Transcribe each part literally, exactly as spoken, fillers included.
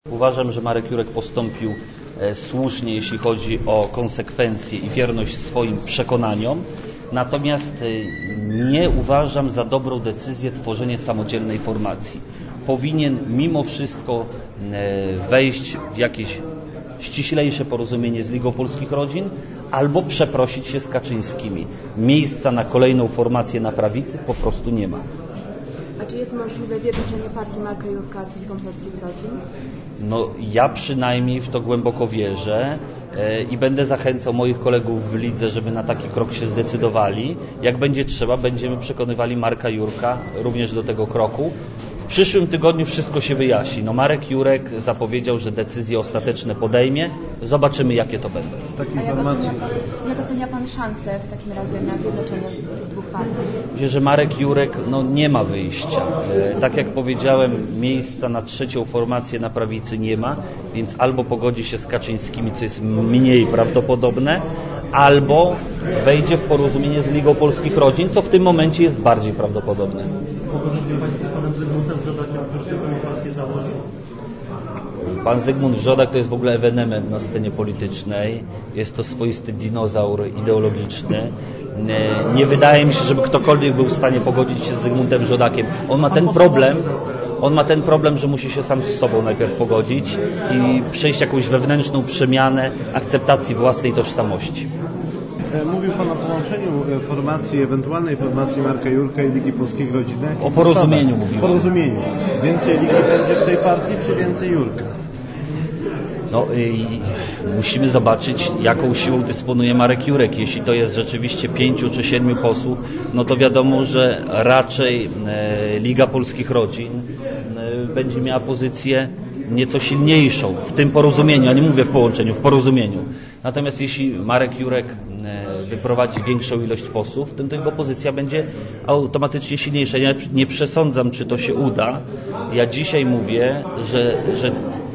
Uważam, że Marek Jurek postąpił e, słusznie, jeśli chodzi o konsekwencje i wierność swoim przekonaniom, natomiast e, nie uważam za dobrą decyzję tworzenie samodzielnej formacji. Powinien mimo wszystko e, wejść w jakieś ściślejsze porozumienie z Ligą Polskich Rodzin albo przeprosić się z Kaczyńskimi. Miejsca na kolejną formację na prawicy po prostu nie ma. A czy jest możliwe zjednoczenie partii Marka Jurka z Ligą Polskich Rodzin? No ja przynajmniej w to głęboko wierzę e, i będę zachęcał moich kolegów w lidze, żeby na taki krok się zdecydowali. Jak będzie trzeba, będziemy przekonywali Marka Jurka również do tego kroku. W przyszłym tygodniu wszystko się wyjaśni. No Marek Jurek zapowiedział, że decyzje ostateczne podejmie. Zobaczymy, jakie to będą. A jak ocenia, pan, jak ocenia Pan szansę w takim razie na zjednoczenie tych dwóch partii? Myślę, że Marek Jurek no, nie ma wyjścia. E, tak jak powiedziałem, miejsca na trzecią formację na prawicy nie ma, więc albo pogodzi się z Kaczyńskimi, co jest mniej prawdopodobne, albo wejdzie w porozumienie z Ligą Polskich Rodzin, co w tym momencie jest bardziej prawdopodobne. Pogodził Państwo z Panem Zygmuntem Żodakiem, który tę partię założył? Pan Zygmunt Żodak to jest w ogóle ewenement na scenie politycznej. Jest to swoisty dinozaur ideologiczny. Nie, nie wydaje mi się, żeby ktokolwiek był w stanie pogodzić się z Zygmuntem Żodakiem. On ma ten problem, on ma ten problem, że musi się sam z sobą najpierw pogodzić i przejść jakąś wewnętrzną przemianę akceptacji własnej tożsamości. Mówił Pan o połączeniu formacji, ewentualnej formacji Marka Jurka i Ligi Polskich Rodzin. O porozumieniu mówiłem. Porozumieniu. Więcej Ligi będzie w tej partii, czy więcej Jurka? No i musimy zobaczyć, jaką siłą dysponuje Marek Jurek. Jeśli to jest rzeczywiście pięciu czy siedmiu posłów, no to wiadomo, że raczej e, Liga Polskich Rodzin e, będzie miała pozycję nieco silniejszą w tym porozumieniu, a nie mówię w połączeniu, w porozumieniu. Natomiast jeśli Marek Jurek e, wyprowadzi większą ilość posłów, to jego pozycja będzie automatycznie silniejsza. Ja nie przesądzam, czy to się uda. Ja dzisiaj mówię, że, że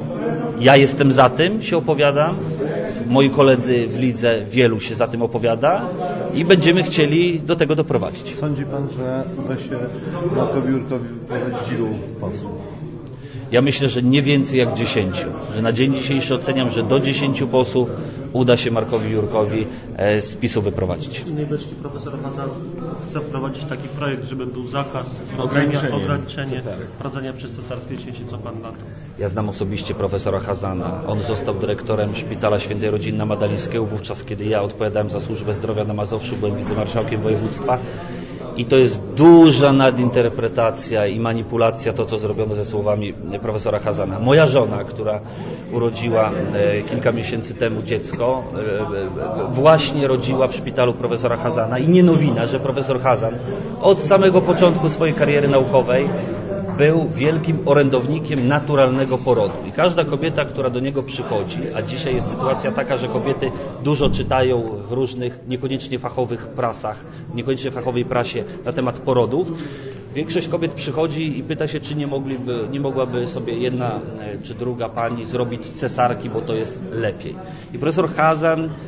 ja jestem za tym, się opowiadam, moi koledzy w lidze wielu się za tym opowiada i będziemy chcieli do tego doprowadzić. Sądzi Pan, że uda się Markowi Jurkowi wyprowadzić ilu posłów? Ja myślę, że nie więcej jak dziesięciu. Że na dzień dzisiejszy oceniam, że do dziesięciu posłów uda się Markowi Jurkowi z PiS-u wyprowadzić. Z innej beczki profesor Hazan chce wprowadzić taki projekt, żeby był zakaz ograniczenie, ograniczenie rodzenia przez cesarskie cięcie. Co Pan na to? Ja znam osobiście profesora Hazana. On został dyrektorem Szpitala Świętej Rodziny na Madalińskiego, wówczas kiedy ja odpowiadałem za służbę zdrowia na Mazowszu, byłem wicemarszałkiem województwa. I to jest duża nadinterpretacja i manipulacja to, co zrobiono ze słowami profesora Hazana. Moja żona, która urodziła kilka miesięcy temu dziecko, właśnie rodziła w szpitalu profesora Hazana i nie nowina, że profesor Hazan od samego początku swojej kariery naukowej był wielkim orędownikiem naturalnego porodu. I każda kobieta, która do niego przychodzi, a dzisiaj jest sytuacja taka, że kobiety dużo czytają w różnych, niekoniecznie fachowych prasach, niekoniecznie fachowej prasie na temat porodów, większość kobiet przychodzi i pyta się, czy nie, mogliby, nie mogłaby sobie jedna czy druga pani zrobić cesarki, bo to jest lepiej. I profesor Hazan e,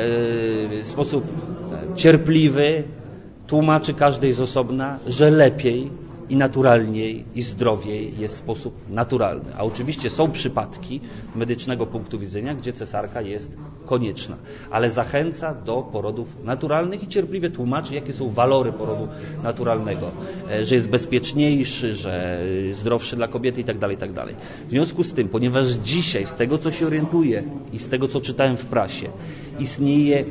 w sposób cierpliwy tłumaczy każdej z osobna, że lepiej i naturalniej, i zdrowiej jest w sposób naturalny. A oczywiście są przypadki medycznego punktu widzenia, gdzie cesarka jest konieczna, ale zachęca do porodów naturalnych i cierpliwie tłumaczy, jakie są walory porodu naturalnego, że jest bezpieczniejszy, że zdrowszy dla kobiety i tak dalej, i tak dalej. W związku z tym, ponieważ dzisiaj, z tego co się orientuję i z tego co czytałem w prasie, istnieje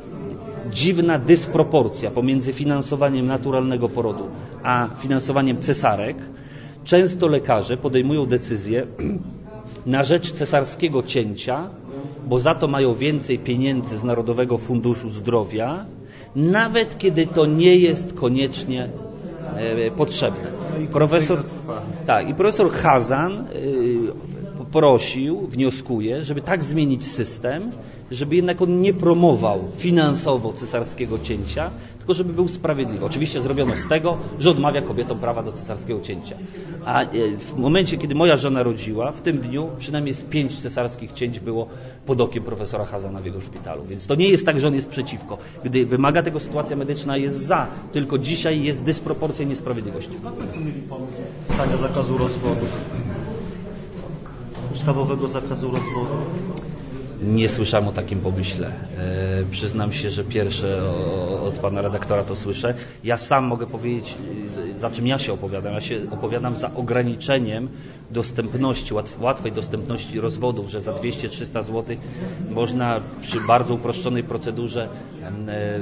dziwna dysproporcja pomiędzy finansowaniem naturalnego porodu a finansowaniem cesarek, często lekarze podejmują decyzje na rzecz cesarskiego cięcia, bo za to mają więcej pieniędzy z Narodowego Funduszu Zdrowia, nawet kiedy to nie jest koniecznie e, potrzebne. Profesor, tak, i profesor Hazan e, prosił, wnioskuje, żeby tak zmienić system, żeby jednak on nie promował finansowo cesarskiego cięcia, tylko żeby był sprawiedliwy. Oczywiście zrobiono z tego, że odmawia kobietom prawa do cesarskiego cięcia. A w momencie, kiedy moja żona rodziła, w tym dniu przynajmniej z pięć cesarskich cięć było pod okiem profesora Hazana w jego szpitalu. Więc to nie jest tak, że on jest przeciwko. Gdy wymaga tego sytuacja medyczna, jest za. Tylko dzisiaj jest dysproporcja i niesprawiedliwość. Skąd Państwo mieli pomysł stania zakazu rozwodu? ustawowego zakazu rozwodu? Nie słyszałem o takim pomyśle. E, przyznam się, że pierwsze o, od pana redaktora to słyszę. Ja sam mogę powiedzieć, za czym ja się opowiadam. Ja się opowiadam za ograniczeniem dostępności, łatw, łatwej dostępności rozwodów, że za dwieście trzysta złotych można przy bardzo uproszczonej procedurze e, e,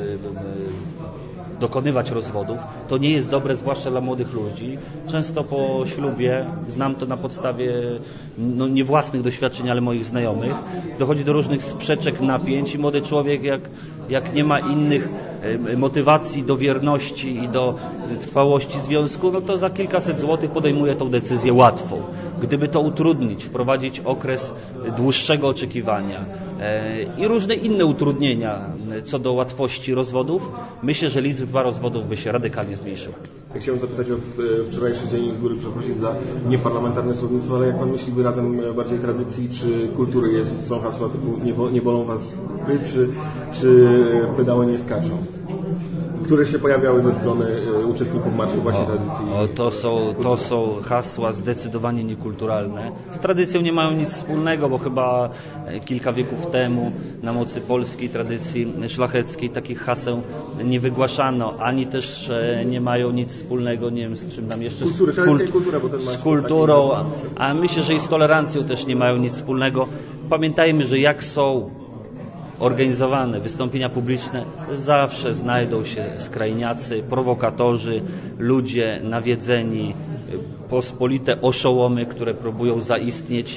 dokonywać rozwodów. To nie jest dobre, zwłaszcza dla młodych ludzi. Często po ślubie, znam to na podstawie no, nie własnych doświadczeń, ale moich znajomych, dochodzi do różnych sprzeczek, napięć i młody człowiek, jak, jak nie ma innych e, motywacji do wierności i do trwałości związku, no to za kilkaset złotych podejmuje tą decyzję łatwą. Gdyby to utrudnić, wprowadzić okres dłuższego oczekiwania e, i różne inne utrudnienia co do łatwości rozwodów, myślę, że liczba rozwodów by się radykalnie zmniejszyła. Ja chciałem zapytać o wczorajszy dzień i z góry przeprosić za nieparlamentarne słownictwo, ale jak pan myśli wyrazem bardziej tradycji czy kultury jest, są hasła typu nie, bo, nie bolą was by, czy, czy pedały nie skaczą? Które się pojawiały ze strony uczestników marszu właśnie o, tradycji. O, to, są, to są hasła zdecydowanie niekulturalne. Z tradycją nie mają nic wspólnego, bo chyba kilka wieków temu na mocy polskiej tradycji szlacheckiej takich haseł nie wygłaszano, ani też nie mają nic wspólnego, nie wiem z czym tam jeszcze, Kultury, z, kult, kultura, bo ten z kulturą, a, a myślę, że i z tolerancją też nie mają nic wspólnego. Pamiętajmy, że jak są organizowane wystąpienia publiczne, zawsze znajdą się skrajniacy, prowokatorzy, ludzie nawiedzeni, pospolite oszołomy, które próbują zaistnieć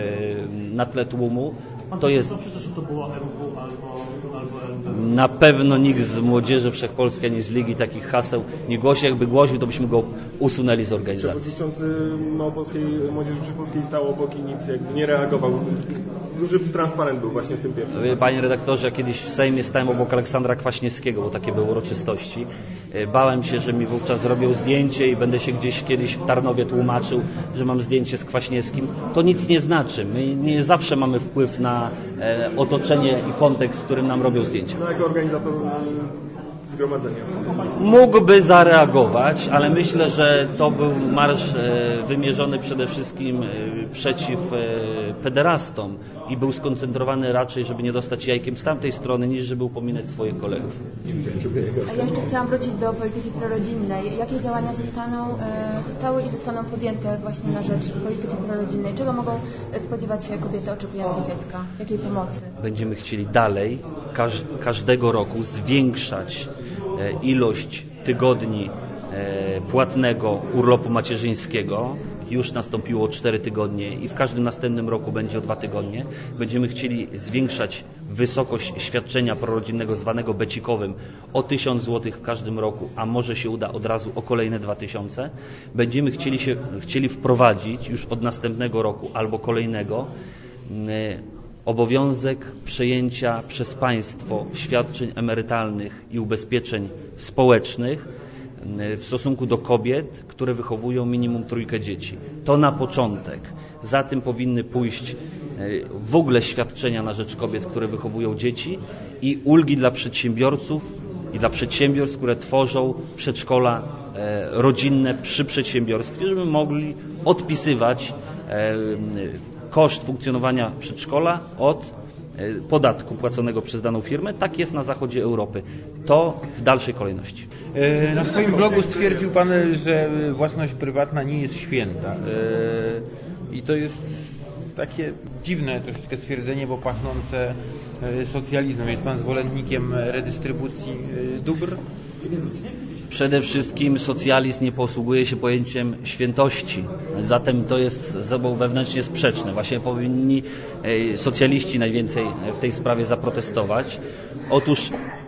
na tle tłumu. To jest to było M W albo, albo L W. na pewno nikt z Młodzieży Wszechpolskiej ani z Ligi takich haseł nie głosi. Jakby głosił, to byśmy go usunęli z organizacji. Przewodniczący Małopolskiej Młodzieży Wszechpolskiej stał obok i nic jakby nie reagował. Duży transparent był właśnie w tym pierwszym. Panie redaktorze, ja kiedyś w Sejmie stałem obok Aleksandra Kwaśniewskiego, bo takie były uroczystości. Bałem się, że mi wówczas zrobią zdjęcie i będę się gdzieś kiedyś w Tarnowie tłumaczył, że mam zdjęcie z Kwaśniewskim. To nic nie znaczy. My nie zawsze mamy wpływ na e, otoczenie i kontekst, w którym nam robią zdjęcia. No jako organizator zgromadzenia. Mógłby zareagować, ale myślę, że to był marsz e, wymierzony przede wszystkim e, przeciw e, pederastom i był skoncentrowany raczej, żeby nie dostać jajkiem z tamtej strony, niż żeby upominać swoich kolegów. A ja jeszcze chciałam wrócić do polityki prorodzinnej. Jakie działania zostaną, e, zostały i zostaną podjęte właśnie na rzecz polityki prorodzinnej? Czego mogą spodziewać się kobiety oczekujące dziecka? Jakiej pomocy? Będziemy chcieli dalej każ, każdego roku zwiększać e, ilość tygodni e, płatnego urlopu macierzyńskiego. Już nastąpiło cztery tygodnie i w każdym następnym roku będzie o dwa tygodnie. Będziemy chcieli zwiększać wysokość świadczenia prorodzinnego zwanego becikowym o tysiąc złotych w każdym roku, a może się uda od razu o kolejne dwa tysiące. Będziemy chcieli, się, chcieli wprowadzić już od następnego roku albo kolejnego obowiązek przejęcia przez państwo świadczeń emerytalnych i ubezpieczeń społecznych w stosunku do kobiet, które wychowują minimum trójkę dzieci. To na początek. Za tym powinny pójść w ogóle świadczenia na rzecz kobiet, które wychowują dzieci i ulgi dla przedsiębiorców i dla przedsiębiorstw, które tworzą przedszkola rodzinne przy przedsiębiorstwie, żeby mogli odpisywać koszt funkcjonowania przedszkola od podatku płaconego przez daną firmę. Tak jest na zachodzie Europy. To w dalszej kolejności. Na swoim blogu stwierdził Pan, że własność prywatna nie jest święta. I to jest takie dziwne troszeczkę stwierdzenie, bo pachnące socjalizmem. Jest Pan zwolennikiem redystrybucji dóbr? Przede wszystkim socjalizm nie posługuje się pojęciem świętości. Zatem to jest ze sobą wewnętrznie sprzeczne. Właśnie powinni socjaliści najwięcej w tej sprawie zaprotestować. Otóż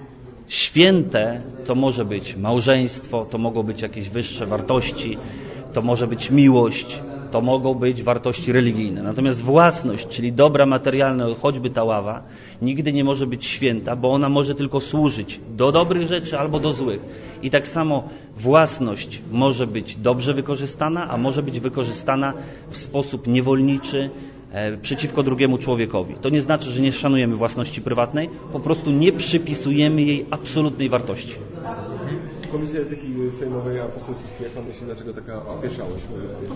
święte to może być małżeństwo, to mogą być jakieś wyższe wartości, to może być miłość, to mogą być wartości religijne. Natomiast własność, czyli dobra materialne, choćby ta ława, nigdy nie może być święta, bo ona może tylko służyć do dobrych rzeczy albo do złych. I tak samo własność może być dobrze wykorzystana, a może być wykorzystana w sposób niewolniczy e, przeciwko drugiemu człowiekowi. To nie znaczy, że nie szanujemy własności prywatnej, po prostu nie przypisujemy jej absolutnej wartości. Komisja Etyki Sejmowej, a poseł Suski, jak pan myśli, dlaczego taka opieszałość?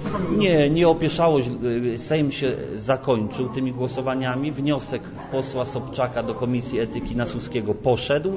Nie, nie opieszałość. Sejm się zakończył tymi głosowaniami. Wniosek posła Sobczaka do Komisji Etyki na Suskiego poszedł.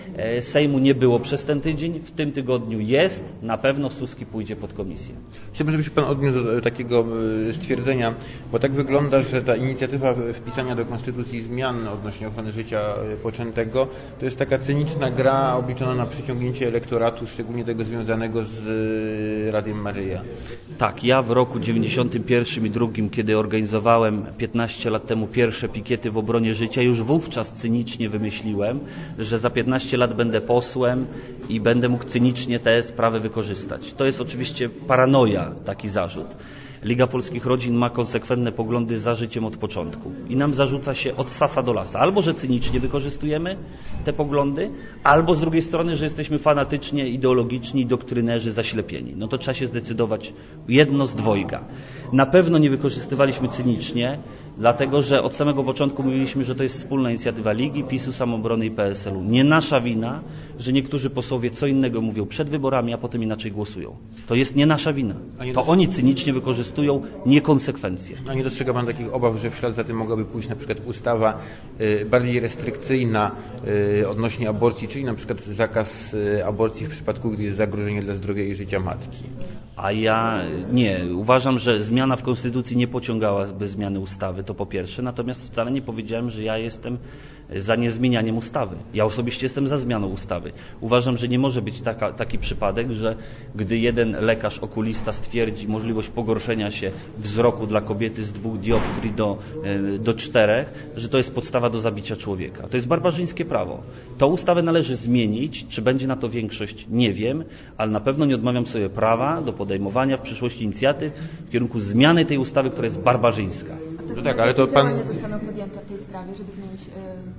Sejmu nie było przez ten tydzień. W tym tygodniu jest. Na pewno Suski pójdzie pod komisję. Chciałbym, żeby się pan odniósł do takiego stwierdzenia, bo tak wygląda, że ta inicjatywa wpisania do Konstytucji zmian odnośnie ochrony życia poczętego to jest taka cyniczna gra obliczona na przyciągnięcie elektoratu, szczególnie tego związanego z Radiem Maryja. Tak, ja w roku dziewięćdziesiątym pierwszym i drugim, kiedy organizowałem piętnaście lat temu pierwsze pikiety w obronie życia, już wówczas cynicznie wymyśliłem, że za piętnaście lat będę posłem i będę mógł cynicznie te sprawy wykorzystać. To jest oczywiście paranoja, taki zarzut. Liga Polskich Rodzin ma konsekwentne poglądy za życiem od początku i nam zarzuca się od sasa do lasa. Albo, że cynicznie wykorzystujemy te poglądy, albo z drugiej strony, że jesteśmy fanatycznie, ideologiczni, doktrynerzy, zaślepieni. No to trzeba się zdecydować jedno z dwojga. Na pewno nie wykorzystywaliśmy cynicznie, dlatego że od samego początku mówiliśmy, że to jest wspólna inicjatywa Ligi, PiSu, Samoobrony i P S L u. Nie nasza wina, że niektórzy posłowie co innego mówią przed wyborami, a potem inaczej głosują. To jest nie nasza wina. To oni cynicznie wykorzystują niekonsekwencje. A nie dostrzega pan takich obaw, że w ślad za tym mogłaby pójść na przykład ustawa y, bardziej restrykcyjna y, odnośnie aborcji, czyli na przykład zakaz y, aborcji w przypadku, gdy jest zagrożenie dla zdrowia i życia matki? A ja nie. Uważam, że zmiana w Konstytucji nie pociągałaby zmiany ustawy, to po pierwsze. Natomiast wcale nie powiedziałem, że ja jestem za niezmienianiem ustawy. Ja osobiście jestem za zmianą ustawy. Uważam, że nie może być taka, taki przypadek, że gdy jeden lekarz okulista stwierdzi możliwość pogorszenia się wzroku dla kobiety z dwóch dioptrii do, do czterech, że to jest podstawa do zabicia człowieka. To jest barbarzyńskie prawo. Tą ustawę należy zmienić. Czy będzie na to większość? Nie wiem, ale na pewno nie odmawiam sobie prawa do podejmowania w przyszłości inicjatyw w kierunku zmiany tej ustawy, która jest barbarzyńska. A No tak, ale to pan... działania zostaną podjęte w tej sprawie, żeby zmienić yy,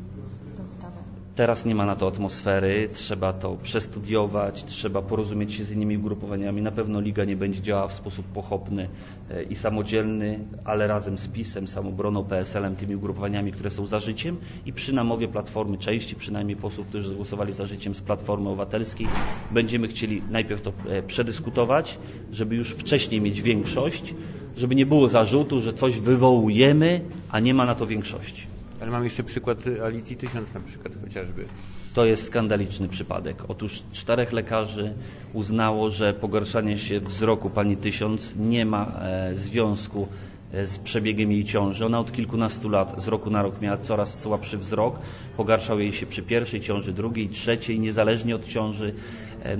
tę ustawę? Teraz nie ma na to atmosfery, trzeba to przestudiować, trzeba porozumieć się z innymi ugrupowaniami. Na pewno Liga nie będzie działała w sposób pochopny i samodzielny, ale razem z PiS-em, Samoobroną, P S L em, tymi ugrupowaniami, które są za życiem i przy namowie Platformy, części przynajmniej posłów, którzy zagłosowali za życiem z Platformy Obywatelskiej, będziemy chcieli najpierw to przedyskutować, żeby już wcześniej mieć większość, żeby nie było zarzutu, że coś wywołujemy, a nie ma na to większości. Ale mam jeszcze przykład Alicji Tysiąc na przykład chociażby. To jest skandaliczny przypadek. Otóż czterech lekarzy uznało, że pogarszanie się wzroku pani Tysiąc nie ma e, związku z przebiegiem jej ciąży. Ona od kilkunastu lat, z roku na rok miała coraz słabszy wzrok. Pogarszał jej się przy pierwszej ciąży, drugiej, trzeciej, niezależnie od ciąży. E,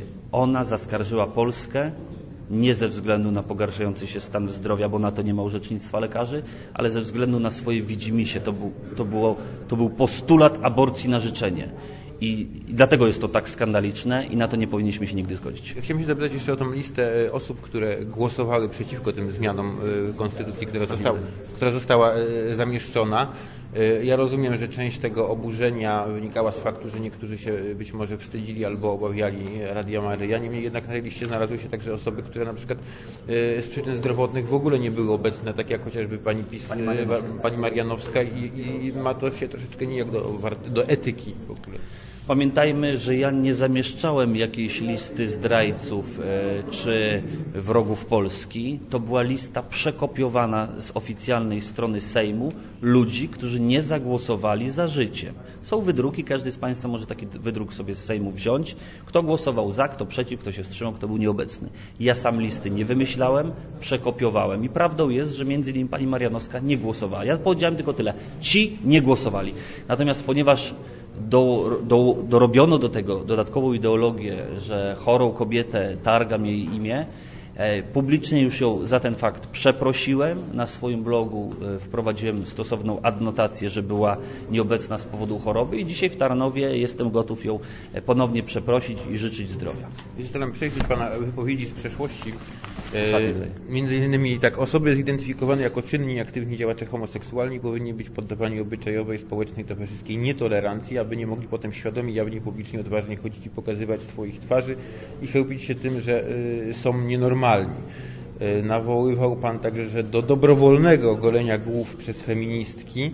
ona zaskarżyła Polskę. Nie ze względu na pogarszający się stan zdrowia, bo na to nie ma orzecznictwa lekarzy, ale ze względu na swoje widzimisię. To był, to było, to był postulat aborcji na życzenie. I, I dlatego jest to tak skandaliczne i na to nie powinniśmy się nigdy zgodzić. Chciałem się zapytać jeszcze o tą listę osób, które głosowały przeciwko tym zmianom konstytucji, która została, która została zamieszczona. Ja rozumiem, że część tego oburzenia wynikała z faktu, że niektórzy się być może wstydzili albo obawiali Radia Maryja. Niemniej jednak na tej liście znalazły się także osoby, które na przykład z przyczyn zdrowotnych w ogóle nie były obecne, tak jak chociażby pani PiS, pani Marianowska, pani Marianowska i, i ma to się troszeczkę nijak do, do etyki w ogóle. Pamiętajmy, że ja nie zamieszczałem jakiejś listy zdrajców e, czy wrogów Polski. To była lista przekopiowana z oficjalnej strony Sejmu ludzi, którzy nie zagłosowali za życiem. Są wydruki, każdy z Państwa może taki wydruk sobie z Sejmu wziąć. Kto głosował za, kto przeciw, kto się wstrzymał, kto był nieobecny. Ja sam listy nie wymyślałem, przekopiowałem. I prawdą jest, że między innymi pani Marianowska nie głosowała. Ja powiedziałem tylko tyle. Ci nie głosowali. Natomiast ponieważ Do, do, dorobiono do tego dodatkową ideologię, że chorą kobietę targam jej imię. E, publicznie już ją za ten fakt przeprosiłem. Na swoim blogu e, wprowadziłem stosowną adnotację, że była nieobecna z powodu choroby i dzisiaj w Tarnowie jestem gotów ją ponownie przeprosić i życzyć zdrowia. Jeśli staram przejrzeć Pana wypowiedzi z przeszłości, e, między innymi tak, osoby zidentyfikowane jako czynni i aktywni działacze homoseksualni powinni być poddawani obyczajowej, społecznej, towarzyskiej nietolerancji, aby nie mogli potem świadomie, jawnie, publicznie, odważnie chodzić i pokazywać swoich twarzy i chełpić się tym, że e, są nienormalni. Nawoływał Pan także do dobrowolnego golenia głów przez feministki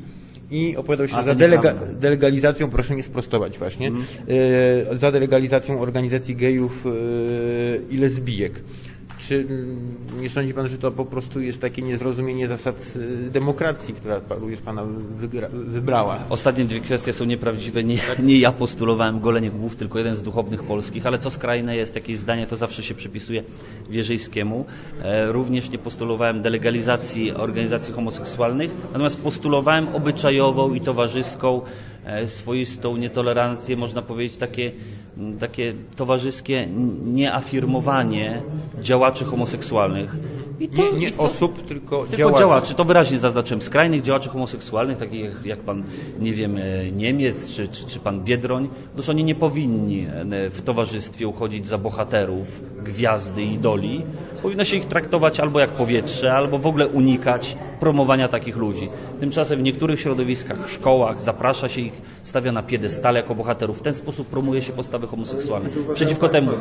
i opowiadał się A, za to delega nieprawda. delegalizacją, proszę mnie sprostować właśnie, Mm. e, za delegalizacją organizacji gejów e, i lesbijek. Czy mm, nie sądzi Pan, że to po prostu jest takie niezrozumienie zasad e, demokracji, która już Pana wygra, wybrała? Ostatnie dwie kwestie są nieprawdziwe. Nie, nie ja postulowałem golenie głów, tylko jeden z duchownych polskich, ale co skrajne jest, jakieś zdanie, to zawsze się przypisuje Wierzyjskiemu. E, również nie postulowałem delegalizacji organizacji homoseksualnych, natomiast postulowałem obyczajową i towarzyską, e, swoistą nietolerancję, można powiedzieć takie, takie towarzyskie nieafirmowanie działaczy homoseksualnych. I to, Nie, nie i to, osób, tylko, tylko działaczy. działaczy. To wyraźnie zaznaczyłem. Skrajnych działaczy homoseksualnych, takich jak, jak pan, nie wiem, e, Niemiec czy, czy, czy pan Biedroń, no oni nie powinni e, w towarzystwie uchodzić za bohaterów, gwiazdy, idoli. Powinno się ich traktować albo jak powietrze, albo w ogóle unikać promowania takich ludzi. Tymczasem w niektórych środowiskach, szkołach zaprasza się ich, stawia na piedestale jako bohaterów. W ten sposób promuje się postawy homoseksualne. Przeciwko temu...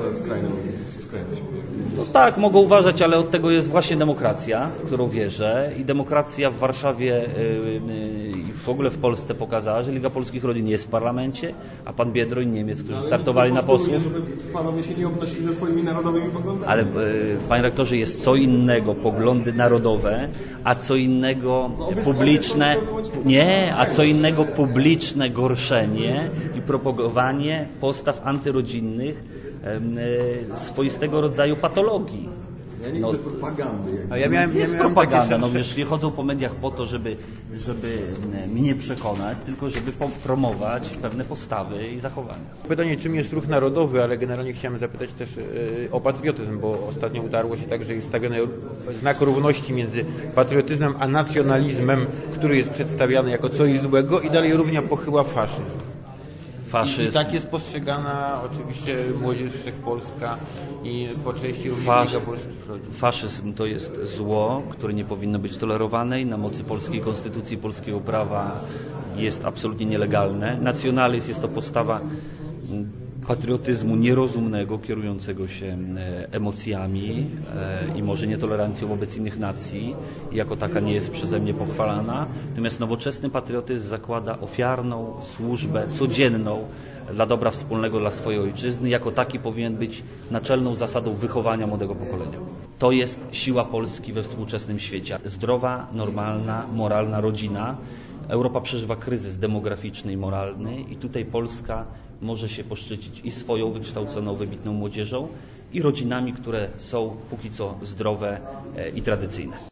No tak, mogą uważać, ale od tego jest właśnie demokracja, w którą wierzę, i demokracja w Warszawie i w ogóle w Polsce pokazała, że Liga Polskich Rodzin jest w parlamencie, a pan Biedroń, Niemiec, którzy startowali na posłów. Żeby panowie się nie obnosili ze swoimi narodowymi poglądami. Ale panie rektorze, jest co innego poglądy narodowe, a co innego publiczne, nie, a co innego publiczne gorszenie i propagowanie postaw antyrodzinnych, swoistego rodzaju patologii. Ja nie No, widzę propagandy. A ja miałem, ja jest miałem propaganda, takie no serce- wiesz, nie chodzą po mediach po to, żeby, żeby mnie przekonać, tylko żeby promować pewne postawy i zachowania. Pytanie, czym jest ruch narodowy, ale generalnie chciałem zapytać też yy, o patriotyzm, bo ostatnio utarło się tak, że jest stawiany znak równości między patriotyzmem a nacjonalizmem, który jest przedstawiany jako coś złego, i dalej równia pochyła faszyzm. Faszyzm. I, I tak jest postrzegana oczywiście Młodzież Wszechpolska i po części również Fasz... Liga Polskich Rodzin. Faszyzm to jest zło, które nie powinno być tolerowane i na mocy polskiej konstytucji, polskiego prawa jest absolutnie nielegalne. Nacjonalizm jest to postawa patriotyzmu nierozumnego, kierującego się emocjami i może nietolerancją wobec innych nacji. I jako taka nie jest przeze mnie pochwalana. Natomiast nowoczesny patriotyzm zakłada ofiarną służbę codzienną dla dobra wspólnego, dla swojej ojczyzny. Jako taki powinien być naczelną zasadą wychowania młodego pokolenia. To jest siła Polski we współczesnym świecie. Zdrowa, normalna, moralna rodzina. Europa przeżywa kryzys demograficzny i moralny i tutaj Polska może się poszczycić i swoją wykształconą, wybitną młodzieżą, i rodzinami, które są póki co zdrowe i tradycyjne.